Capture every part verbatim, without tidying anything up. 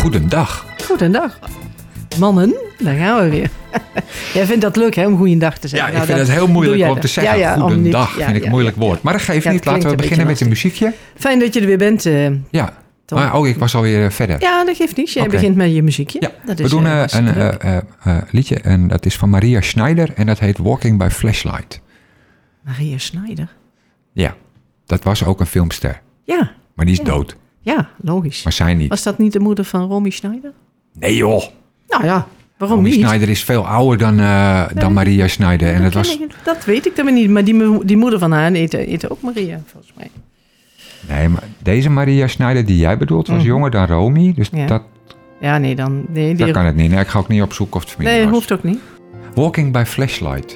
goedendag. Goedendag. Mannen, daar gaan we weer. Jij vindt dat leuk, hè, om goeiedag te zeggen. Ja, ik nou, vind het heel moeilijk om te zeggen. Ja, ja, goedendag niet, ja, vind ik een ja, moeilijk ja, woord. ja. Maar dat geeft Ja, niet. dat Laten we beginnen met een muziekje. Fijn dat je er weer bent. Uh, ja. Tom. Maar, oh, ik was alweer uh, verder. Ja, dat geeft niet. Jij okay. begint met je muziekje. Ja. Dat we is, doen uh, uh, een uh, uh, uh, liedje en dat is van Maria Schneider en dat heet Walking by Flashlight. Maria Schneider? Ja, dat was ook een filmster. Ja. Maar die is ja. dood. Ja, logisch. Maar zij niet. Was dat niet de moeder van Romy Schneider? Nee joh. Nou ja, waarom Romy niet? Schneider is veel ouder dan, uh, dan nee, Maria Schneider. Ja, en dat, dat, was... ik, dat weet ik dan niet. Maar die, die moeder van haar heette, heette ook Maria, volgens mij. Nee, maar deze Maria Schneider die jij bedoelt was mm. jonger dan Romy. Dus ja. dat... Ja, nee, dan... Nee, dat die... kan het niet. Nee, ik ga ook niet opzoeken of het familie nee, was. Nee, hoeft ook niet. Walking by Flashlight.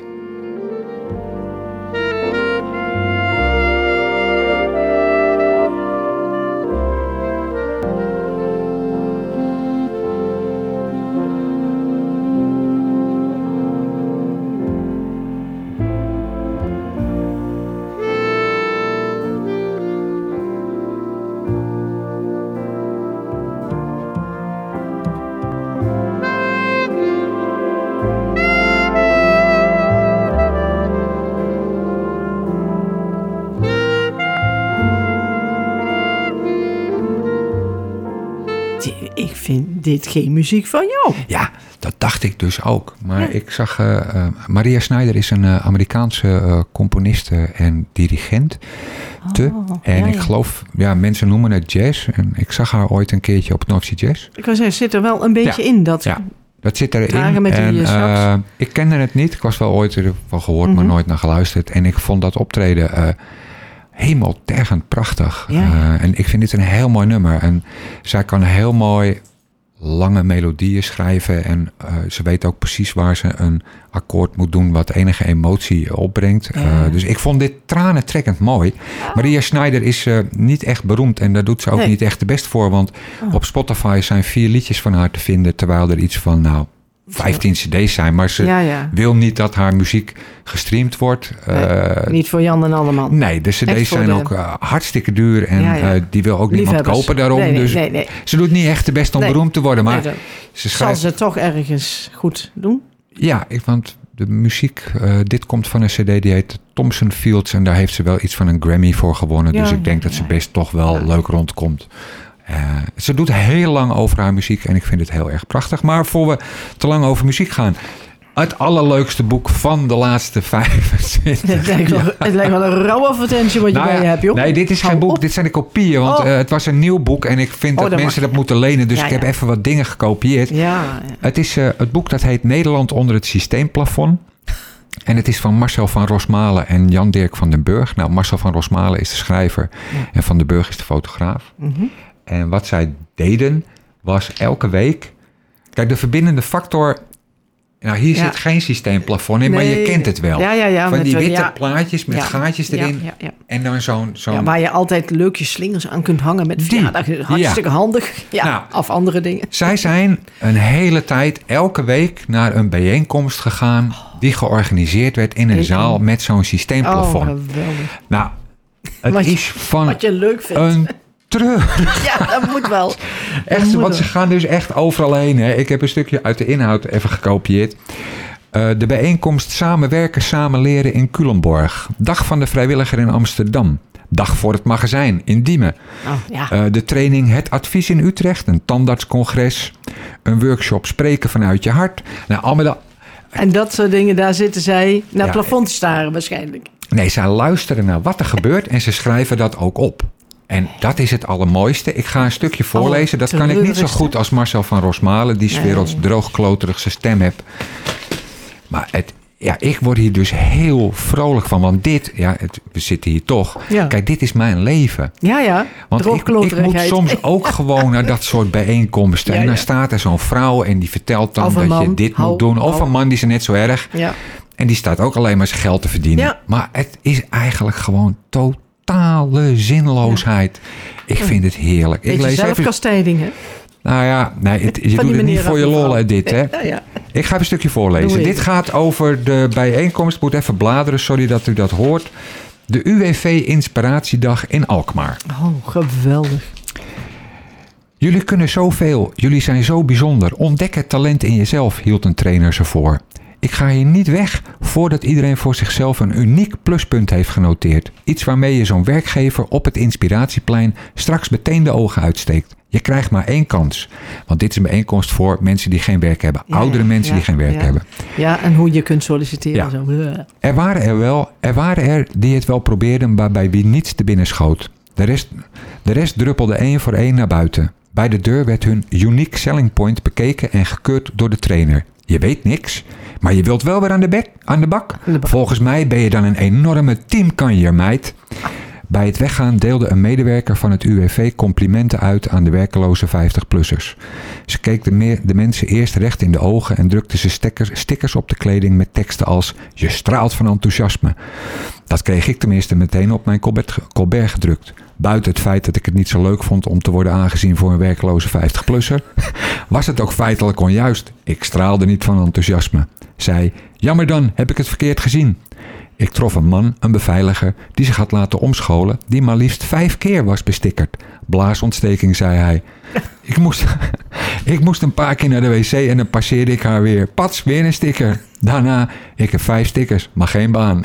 Ik vind dit geen muziek van jou. Ja, dat dacht ik dus ook. Maar ja. ik zag... Uh, uh, Maria Schneider is een uh, Amerikaanse uh, componiste en dirigent. Oh, en ja, ik ja. geloof... Ja, mensen noemen het jazz. En ik zag haar ooit een keertje op North Sea Jazz. Ik wou zeggen, zit er wel een beetje ja. in. Dat ja, dat zit erin. Met en die uh, ik kende het niet. Ik was wel ooit ervan gehoord, mm-hmm. maar nooit naar geluisterd. En ik vond dat optreden... Uh, hemeltergend prachtig. Ja, ja. Uh, en ik vind dit een heel mooi nummer. En zij kan heel mooi lange melodieën schrijven. En uh, ze weet ook precies waar ze een akkoord moet doen wat enige emotie opbrengt. Ja. Uh, dus ik vond dit tranentrekkend mooi. Oh. Maria Schneider is uh, niet echt beroemd en daar doet ze ook nee. niet echt de best voor. Want oh. op Spotify zijn vier liedjes van haar te vinden. Terwijl er iets van, nou... vijftien cd's zijn, maar ze ja, ja. wil niet dat haar muziek gestreamd wordt. Nee, uh, niet voor Jan en Alleman. Nee, de cd's zijn de... ook uh, hartstikke duur en ja, ja. Uh, die wil ook niemand kopen daarom. Nee, nee, dus nee, nee. ze doet niet echt de best om nee. beroemd te worden. Maar nee, ze schrijft... Zal ze toch ergens goed doen? Ja, ik, want de muziek, uh, dit komt van een cd die heet Thompson Fields en daar heeft ze wel iets van een Grammy voor gewonnen. Ja, dus ik denk ja, dat ze best toch wel ja. leuk rondkomt. Uh, ze doet heel lang over haar muziek en ik vind het heel erg prachtig. Maar voor we te lang over muziek gaan... het allerleukste boek van de laatste vijfentwintig Het lijkt wel, het lijkt wel een rauwe advertentie wat je nou bij ja, je hebt, joh. Nee, dit is geen boek, dit zijn de kopieën. Want oh. uh, het was een nieuw boek en ik vind oh, dat mensen dat moeten lenen. Dus ja, ik heb ja. even wat dingen gekopieerd. Ja, ja. Het is uh, het boek dat heet Nederland onder het systeemplafond. En het is van Marcel van Rosmalen en Jan-Dirk van den Burg. Nou, Marcel van Rosmalen is de schrijver ja. en Van den Burg is de fotograaf. Mm-hmm. En wat zij deden was elke week... Kijk, de verbindende factor... Nou, hier ja. zit geen systeemplafond in, nee, maar je kent het wel. Ja, ja, ja, van die witte ja. plaatjes met ja. gaatjes erin. Ja, ja, ja. En dan zo'n... zo'n... Ja, waar je altijd leuke slingers aan kunt hangen met verjaardag. Hartstikke ja. handig. Ja, nou, of andere dingen. Zij zijn een hele tijd, elke week, naar een bijeenkomst gegaan... die georganiseerd werd in een zaal met zo'n systeemplafond. Oh, geweldig. Nou, het wat je, is van wat je leuk vindt. Een treurig. Ja, dat moet wel. Dat echt, moet want wel. ze gaan dus echt overal heen. Hè. Ik heb een stukje uit de inhoud even gekopieerd. Uh, de bijeenkomst Samenwerken, Samen Leren in Culemborg. Dag van de vrijwilliger in Amsterdam. Dag voor het magazijn in Diemen. Oh, ja. uh, de training Het Advies in Utrecht. Een tandartscongres. Een workshop Spreken vanuit je hart. Nou, allemaal dat. En dat soort dingen, daar zitten zij naar ja, plafond te staren waarschijnlijk. Nee, zij luisteren naar wat er gebeurt en ze schrijven dat ook op. En dat is het allermooiste. Ik ga een stukje voorlezen. Dat kan ik niet zo goed als Marcel van Rosmalen... die 's werelds droogkloterigste stem heeft. Maar het, ja, ik word hier dus heel vrolijk van. Want dit, ja, het, we zitten hier toch. Ja. Kijk, dit is mijn leven. Ja, ja. Want ik, ik moet soms ook gewoon naar dat soort bijeenkomsten. Ja, en dan ja. staat er zo'n vrouw en die vertelt dan dat man. je dit hou, moet doen. Of hou. een man, die is net zo erg. Ja. En die staat ook alleen maar zijn geld te verdienen. Ja. Maar het is eigenlijk gewoon totaal. Totale zinloosheid. Ja. Ik vind het heerlijk. Beetje ik lees zelfkastijding, hè? Nou ja, nee, het, je doet het niet voor je lol, dit, hè? Ja, ja. Ik ga even een stukje voorlezen. Dit gaat over de bijeenkomst. Ik moet even bladeren, sorry dat u dat hoort. De U W V Inspiratiedag in Alkmaar. Oh, geweldig. Jullie kunnen zoveel. Jullie zijn zo bijzonder. Ontdek het talent in jezelf, hield een trainer ze voor. Ik ga hier niet weg voordat iedereen voor zichzelf een uniek pluspunt heeft genoteerd. Iets waarmee je zo'n werkgever op het inspiratieplein straks meteen de ogen uitsteekt. Je krijgt maar één kans. Want dit is een bijeenkomst voor mensen die geen werk hebben. Ja, Oudere mensen ja, die geen werk ja. hebben. Ja, en hoe je kunt solliciteren. Ja. Zo. Er waren er wel, er waren er die het wel probeerden, maar bij wie niets te binnen schoot. De rest, de rest druppelde één voor één naar buiten. Bij de deur werd hun unique selling point bekeken en gekeurd door de trainer. Je weet niks, maar je wilt wel weer aan de, bek, aan de bak. de bak. Volgens mij ben je dan een enorme teamkanjer, meid. Bij het weggaan deelde een medewerker van het U W V complimenten uit aan de werkeloze vijftig-plussers. Ze keek de, meer, de mensen eerst recht in de ogen en drukte ze stickers, stickers op de kleding met teksten als je straalt van enthousiasme. Dat kreeg ik tenminste meteen op mijn Colbert, Colbert gedrukt. Buiten het feit dat ik het niet zo leuk vond om te worden aangezien voor een werkeloze vijftig-plusser, was het ook feitelijk onjuist. Ik straalde niet van enthousiasme. Zei, jammer dan, heb ik het verkeerd gezien. Ik trof een man, een beveiliger, die zich had laten omscholen, die maar liefst vijf keer was bestickerd. Blaasontsteking, zei hij. Ik moest, ik moest een paar keer naar de wc en dan passeerde ik haar weer. Pats, weer een sticker. Daarna, ik heb vijf stickers, maar geen baan.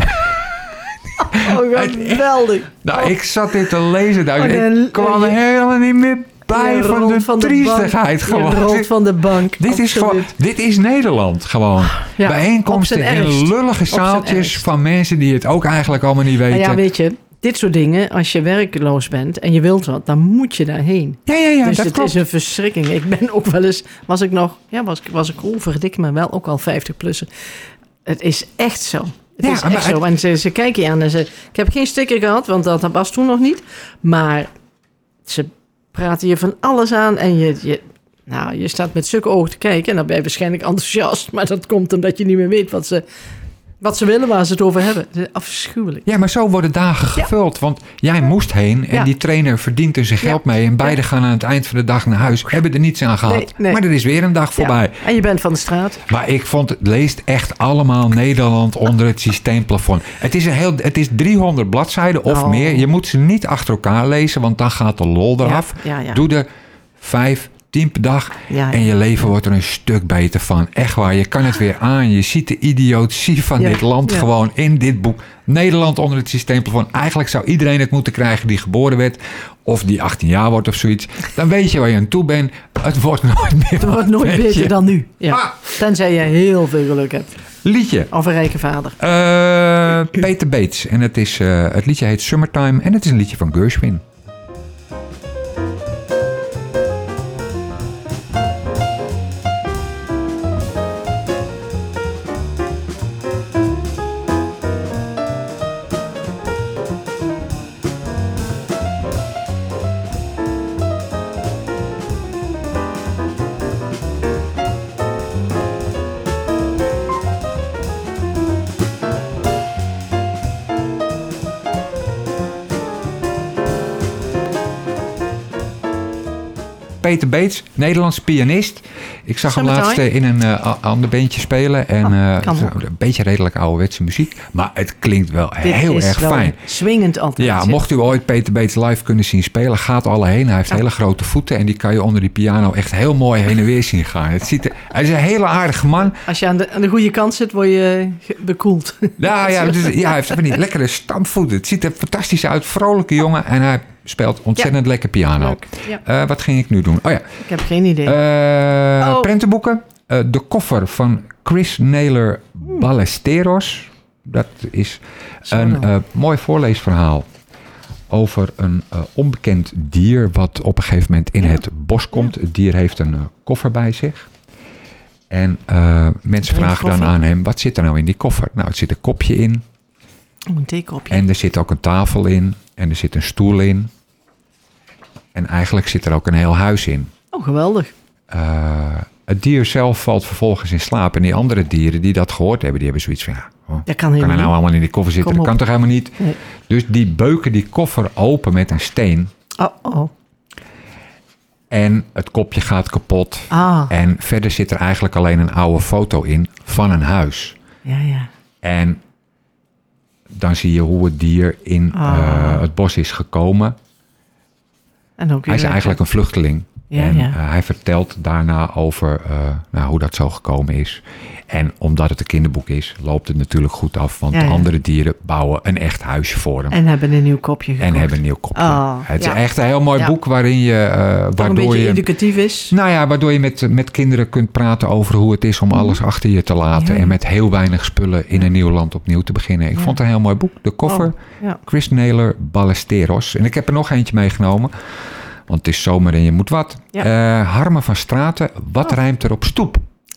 Oh, geweldig. Nou, ik zat dit te lezen. Nou, Oh, en- ik kwam je- er helemaal niet meer bij Je van rolt de van de triestigheid. bank. Gewoon. Je rolt van de bank. Dit is, gewoon, Absoluut. dit is Nederland gewoon. Ja, Bijeenkomsten op zijn in ergst. lullige Op zijn zaaltjes ergst. van mensen die het ook eigenlijk allemaal niet weten. Nou ja, weet je, dit soort dingen, als je werkeloos bent en je wilt wat, dan moet je daarheen. ja, ja, ja, dus dat het klopt. is een verschrikking. Ik ben ook wel eens, was ik nog, ja, was, was ik onverdik, maar wel ook al vijftig-plussen. Het is echt zo. Het Ja, is maar echt zo. het- En ze, ze kijken je aan en ze... Ik heb geen sticker gehad, want dat was toen nog niet. Maar ze praten je van alles aan en je... je nou, je staat met zulke ogen te kijken en dan ben je waarschijnlijk enthousiast. Maar dat komt omdat je niet meer weet wat ze, wat ze willen, waar ze het over hebben. Het is afschuwelijk. Ja, maar zo worden dagen gevuld. Want jij moest heen en Ja. die trainer verdient er zijn geld Ja. mee. En beide gaan aan het eind van de dag naar huis. Hebben er niets aan gehad. Nee, nee. Maar er is weer een dag voorbij. Ja. En je bent van de straat. Maar ik vond, het leest echt allemaal Nederland onder het systeemplafond. Het is, een heel, het is driehonderd bladzijden of Oh. meer. Je moet ze niet achter elkaar lezen, want dan gaat de lol eraf. Ja, ja. Doe er vijf, tien per dag Ja, ja. en je leven wordt er een stuk beter van. Echt waar, je kan het weer aan. Je ziet de idiotie van Ja, dit land ja. gewoon in dit boek. Nederland onder het systeemplafond. Eigenlijk zou iedereen het moeten krijgen die geboren werd. Of die achttien jaar wordt of zoiets. Dan weet je waar je aan toe bent. Het wordt nooit meer Het wordt wat, nooit weet beter je. dan nu. Ja. Ah. Tenzij je heel veel geluk hebt. Liedje. Of een rijke vader. Eh, Peter Bates. En het, is, eh, het liedje heet Summertime. En het is een liedje van Gershwin. Peter Bates, Nederlands pianist. Ik zag hem Summertime. laatst eh, in een uh, ander bandje spelen. En Oh, eh, kan zo- ook. een beetje redelijk ouderwetse muziek. Maar het klinkt wel Dit heel is erg wel fijn. swingend altijd. Ja, mocht u ooit Peter Bates live kunnen zien spelen, gaat alle heen. Hij heeft Ja. hele grote voeten en die kan je onder die piano echt heel mooi heen en weer zien gaan. Het ziet er, hij is een hele aardige man. Als je aan de, aan de goede kant zit, word je ge- bekoeld. Nou ja, dus, ja, hij heeft van die lekkere stampvoeten. Het ziet er fantastisch uit. Vrolijke jongen en hij speelt ontzettend lekker piano. Leuk. Ja, Eh, wat ging ik nu doen? Oh ja, ik heb geen idee. Eh, Oh. prentenboeken. Eh, de koffer van Chris Naylor Ballesteros. Dat is Zo een dan. eh, mooi voorleesverhaal over een eh, onbekend dier wat op een gegeven moment in Ja. het bos komt. Het dier heeft een eh, koffer bij zich. En eh, mensen Een vragen dan koffer? aan hem, wat zit er nou in die koffer? Nou, er zit een kopje in Oh, een theekopje. en er zit ook een tafel in en er zit een stoel in. En eigenlijk zit er ook een heel huis in. Oh, geweldig. Uh, het dier zelf valt vervolgens in slaap. En die andere dieren die dat gehoord hebben, die hebben zoiets van... Ja, oh, Dat kan kan helemaal er nou niet. allemaal in die koffer zitten? Kom Dat op. kan toch helemaal niet? Nee. Dus die beuken die koffer open met een steen. Oh, oh. En het kopje gaat kapot. Ah, En verder zit er eigenlijk alleen een oude foto in van een huis. ja, ja. En dan zie je hoe het dier in Ah. uh, het bos is gekomen. En ook Hij is weer- eigenlijk een vluchteling. Ja, en ja. Uh, hij vertelt daarna over uh, nou, hoe dat zo gekomen is. En omdat het een kinderboek is, loopt het natuurlijk goed af. Want ja, ja. andere dieren bouwen een echt huisje voor hem. En hebben een nieuw kopje gekocht. En hebben een nieuw kopje. Oh, het ja. is echt een heel mooi ja. boek waarin je... Uh, waardoor een beetje je, educatief is. Nou ja, waardoor je met, met kinderen kunt praten over hoe het is om alles mm. achter je te laten. Ja. En met heel weinig spullen in een nieuw land opnieuw te beginnen. Ik ja. vond het een heel mooi boek. De koffer, oh, ja. Chris Naylor, Ballesteros. En ik heb er nog eentje meegenomen. Want het is zomer en je moet wat. Ja. Uh, Harmen van Straten, wat oh. rijmt er op stoep?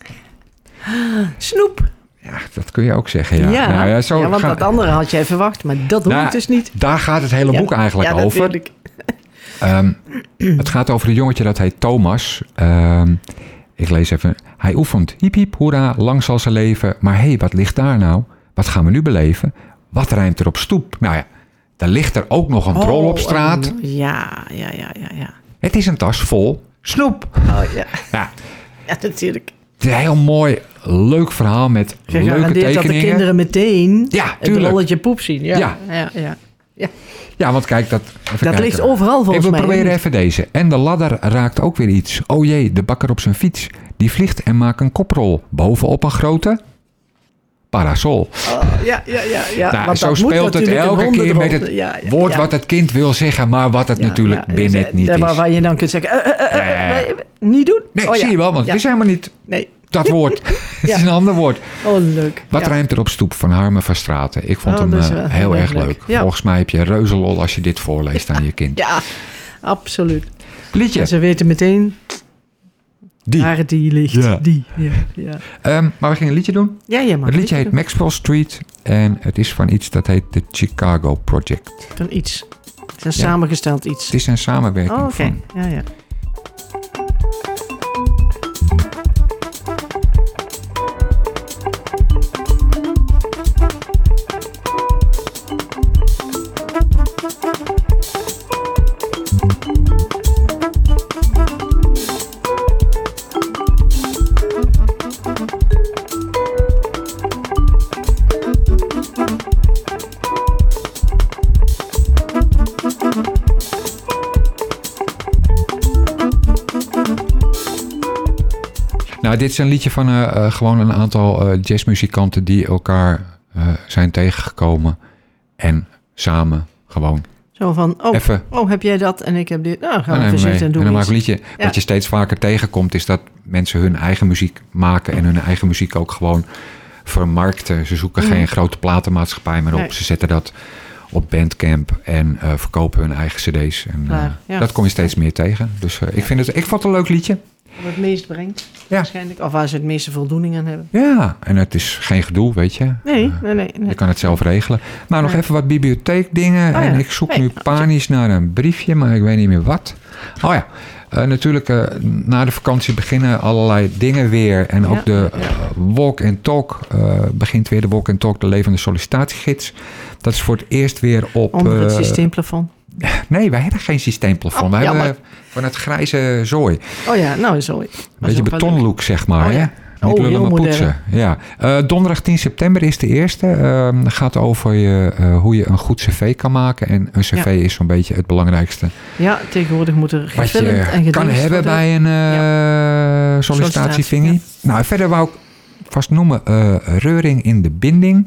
Snoep. Ja, dat kun je ook zeggen. Ja, ja, nou, ja, zo ja want ga... dat andere had jij verwacht, maar dat doe nou, ik dus niet. Daar gaat het hele ja, boek eigenlijk ja, over. um, het gaat over een jongetje dat heet Thomas. Um, ik lees even. Hij oefent. Hiep hiep, hoera, lang zal ze leven. Maar hé, hey, wat ligt daar nou? Wat gaan we nu beleven? Wat rijmt er op stoep? Nou ja, dan ligt er ook nog een drol oh, op straat. Um, ja, ja, ja, ja, ja. Het is een tas vol snoep. Oh ja. ja. Ja, natuurlijk. Het is een heel mooi, leuk verhaal met je leuke tekeningen. dat de kinderen meteen ja, het rolletje poep zien. Ja, ja. ja, ja, ja. ja want kijk, dat, dat kijken. ligt overal volgens mij. mij. We proberen even deze. En de ladder raakt ook weer iets. Oh jee, de bakker op zijn fiets. Die vliegt en maakt een koprol. Bovenop een grote parasol. Oh, ja, ja, ja. ja. Nou, zo speelt het elke keer met het ja, ja, woord ja. wat het kind wil zeggen, maar wat het ja, natuurlijk ja, binnen het niet is. Waar je dan kunt zeggen, uh, uh, uh, uh, uh, niet doen. Nee, oh, zie ja. je wel, want ja. het is helemaal niet nee. dat woord. Het ja. is een ander woord. Oh, leuk. Wat ja. rijmt er op stoep van Harmen van Straten? Ik vond oh, hem uh, heel, heel erg leuk. leuk. Ja. Volgens mij heb je reuze lol als je dit voorleest aan je kind. Ja, absoluut. Liedje. En ze weten meteen... Die. Waar die ligt. Ja. Die. Ja, ja. Um, maar we gingen een liedje doen. Ja, ja, maar het liedje heet doen. Maxwell Street. En het is van iets dat heet The Chicago Project. Van iets. Het is een ja. samengesteld iets. Het is een samenwerking oh, okay. van... Ja, ja. Nou, dit is een liedje van uh, uh, gewoon een aantal uh, jazzmuzikanten die elkaar uh, zijn tegengekomen en samen gewoon. Zo van, oh, even, oh, heb jij dat en ik heb dit. Nou, gaan we even zitten en doen en dan iets. maak ik een liedje. Ja. Wat je steeds vaker tegenkomt is dat mensen hun eigen muziek maken en hun eigen muziek ook gewoon vermarkten. Ze zoeken mm. geen grote platenmaatschappij meer op. Nee. Ze zetten dat op Bandcamp en uh, verkopen hun eigen cd's. En, uh, ja. Dat kom je steeds meer tegen. Dus uh, ik, vind het, ik vond het een leuk liedje. Wat het meest brengt, ja. waarschijnlijk. Of waar ze het meeste voldoening aan hebben. Ja, en het is geen gedoe, weet je. Nee, nee, nee. nee. Je kan het zelf regelen. Nou, nog nee. even wat bibliotheekdingen. Oh, ja. En ik zoek nee. nu panisch naar een briefje, maar ik weet niet meer wat. Oh ja, uh, natuurlijk uh, na de vakantie beginnen allerlei dingen weer. En ook ja, de uh, Walk and Talk. Uh, begint weer de Walk and Talk, de levende sollicitatiegids. Dat is voor het eerst weer op... Onder het uh, systeemplafond. Nee, wij hebben geen systeemplafond. Oh, wij jammer. hebben van het grijze zooi. Oh ja, nou zooi. Een beetje betonlook, zeg maar. Oh, ja. Hè? Niet oh, lullen, maar poetsen. Ja. Uh, donderdag tien september is de eerste. Uh, gaat over je, uh, hoe je een goed cv kan maken. En een cv ja. is zo'n beetje het belangrijkste. Ja, tegenwoordig moet er wat je en kan hebben worden. Bij een uh, ja. sollicitatievingie. Ja. Nou, verder wou ik vast noemen uh, reuring in de binding.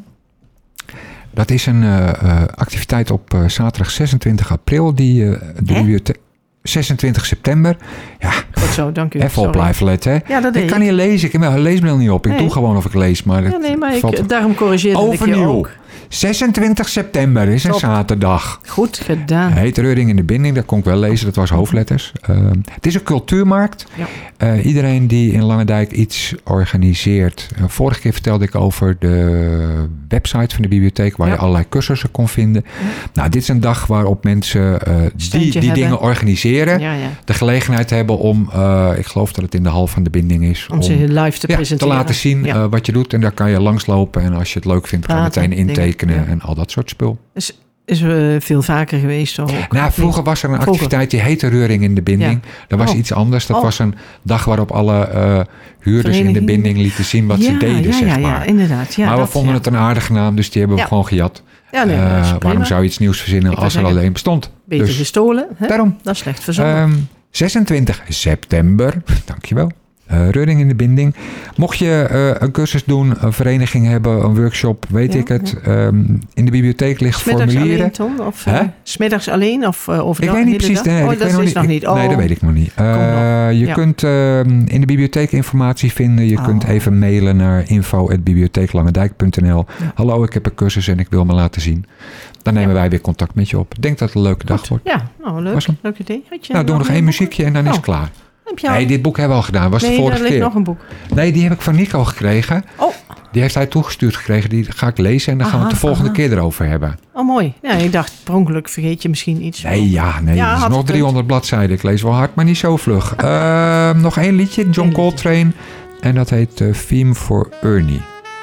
Dat is een uh, uh, activiteit op uh, zaterdag zesentwintig april. Die uh, de bibliotheek... zesentwintig september. Ja, goed zo, dank u. Even op blijven letten. Hè. Ja, dat ik kan niet lezen. Ik heb mijn leesbril niet op. Ik nee. doe gewoon of ik lees. Maar ja, nee, maar ik, daarom corrigeer ik je ook. zesentwintig september is een Top. zaterdag. Goed gedaan. Heet Reuring in de Binding. Dat kon ik wel lezen. Dat was hoofdletters. Uh, het is een cultuurmarkt. Ja. Uh, iedereen die in Langendijk iets organiseert. Uh, vorige keer vertelde ik over de website van de bibliotheek. Waar ja. je allerlei cursussen kon vinden. Ja. Nou, dit is een dag waarop mensen uh, die, die dingen organiseren. Ja, ja. De gelegenheid hebben om, uh, ik geloof dat het in de hal van de Binding is. Om, om ze live te ja, presenteren. Te laten zien ja. uh, wat je doet. En daar kan je langslopen. En als je het leuk vindt, kan je meteen intekenen. Ja. En al dat soort spul. Is, is uh, veel vaker geweest? Ook, nou, vroeger was er een activiteit die heette Reuring in de Binding. Ja. Dat was oh. iets anders. Dat oh. was een dag waarop alle uh, huurders in de binding lieten zien wat ja, ze deden, ja, zeg ja, maar. Ja, inderdaad. Ja, maar we dat, vonden ja. het een aardige naam, dus die hebben we ja. gewoon gejat. Ja, nee, uh, waarom zou je iets nieuws verzinnen als er alleen bestond? Beter dus, gestolen. Hè? Daarom. Dat is slecht verzonnen. Um, zesentwintig september, dankjewel. Uh, Reuring in de Binding. Mocht je uh, een cursus doen, een vereniging hebben, een workshop, weet ja, ik het. Ja. Um, in de bibliotheek liggen Smiddags formulieren. Alleen, Tom? Of uh, smiddags alleen of uh, overdag? Ik weet niet precies. Nee, oh, ik dat weet is nog niet. niet. Oh. Nee, dat weet ik nog niet. Uh, nog. Je Ja. kunt uh, in de bibliotheek informatie vinden. Je oh. kunt even mailen naar info at bibliotheeklangendijk punt n l. Ja. Hallo, ik heb een cursus en ik wil me laten zien. Dan nemen ja. wij weer contact met je op. Ik denk dat het een leuke dag Goed. wordt. Ja, nou, leuk. Leuk idee. Had je nou, doen we nog één muziekje en dan oh. is het klaar. Heb je al... Nee, dit boek hebben we al gedaan. Was nee, de vorige er ligt keer. nog een boek. Nee, die heb ik van Nico gekregen. Oh. Die heeft hij toegestuurd gekregen. Die ga ik lezen en dan aha, gaan we het de volgende aha. keer erover hebben. Oh, mooi. Ja, ik dacht, per ongeluk vergeet je misschien iets. Nee, ja, nee. Ja, het is nog driehonderd bladzijden. Ik lees wel hard, maar niet zo vlug. Uh, nog één liedje, John Coltrane. En dat heet uh, Theme for Ernie.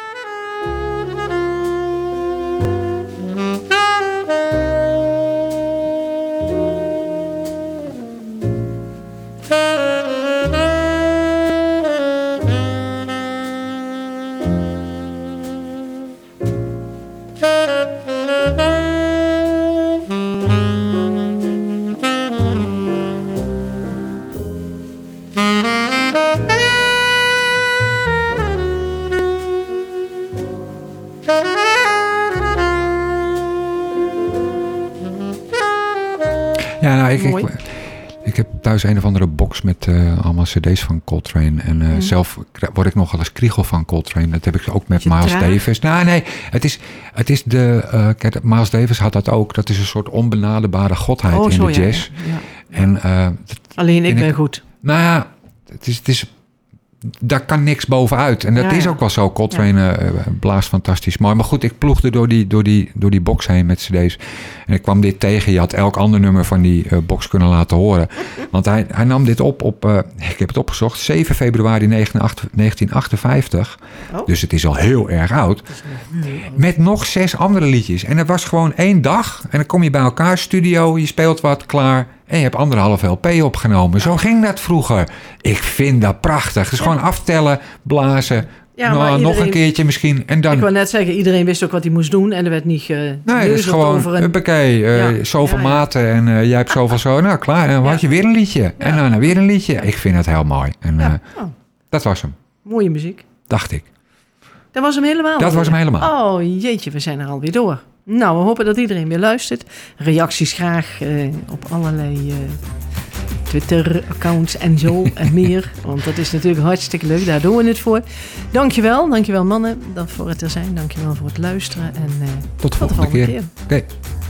Ja, nou, ik, ik, ik heb thuis een of andere box met uh, allemaal cd's van Coltrane. En uh, mm. zelf word ik nogal eens kriegel van Coltrane. Dat heb ik ook met Miles draag? Davis. Nou, nee, het is, het is de... Uh, kijk, Miles Davis had dat ook. Dat is een soort onbenaderbare godheid oh, in zo, de jazz. Ja, ja. En, uh, dat, Alleen ik ben ik, goed. Nou ja, het is... Het is daar kan niks bovenuit. En dat ja, is ook wel zo. Coltrane ja. uh, blaast fantastisch mooi. Maar goed, ik ploegde door die, door, die, door die box heen met cd's. En ik kwam dit tegen. Je had elk ander nummer van die uh, box kunnen laten horen. Want hij, hij nam dit op op... Uh, ik heb het opgezocht. zeven februari negentien achtenvijftig. Oh. Dus het is al heel erg oud. Met nog zes andere liedjes. En het was gewoon één dag. En dan kom je bij elkaar, studio. Je speelt wat, klaar. En je hebt anderhalf L P opgenomen. Zo ging dat vroeger. Ik vind dat prachtig. Dus ja. gewoon aftellen, blazen. Ja, nou, iedereen, nog een keertje misschien. En dan... Ik wou net zeggen, iedereen wist ook wat hij moest doen. En er werd niet ge... Nee, het is gewoon, een... huppakee, uh, ja. zoveel ja, ja. maten. En uh, jij hebt zoveel zo. Nou, klaar. En dan ja. had je weer een liedje. Ja. En dan weer een liedje. Ik vind het heel mooi. En ja. uh, oh. dat was hem. Mooie muziek. Dacht ik. Dat was hem helemaal. Dat was hem helemaal. Oh, jeetje, we zijn er alweer door. Nou, we hopen dat iedereen weer luistert. Reacties graag uh, op allerlei uh, Twitter-accounts en zo en meer. Want dat is natuurlijk hartstikke leuk. Daar doen we het voor. Dankjewel. Dankjewel mannen voor het er zijn. Dankjewel voor het luisteren. En uh, tot de tot volgende, de volgende keer. keer. Oké. Okay.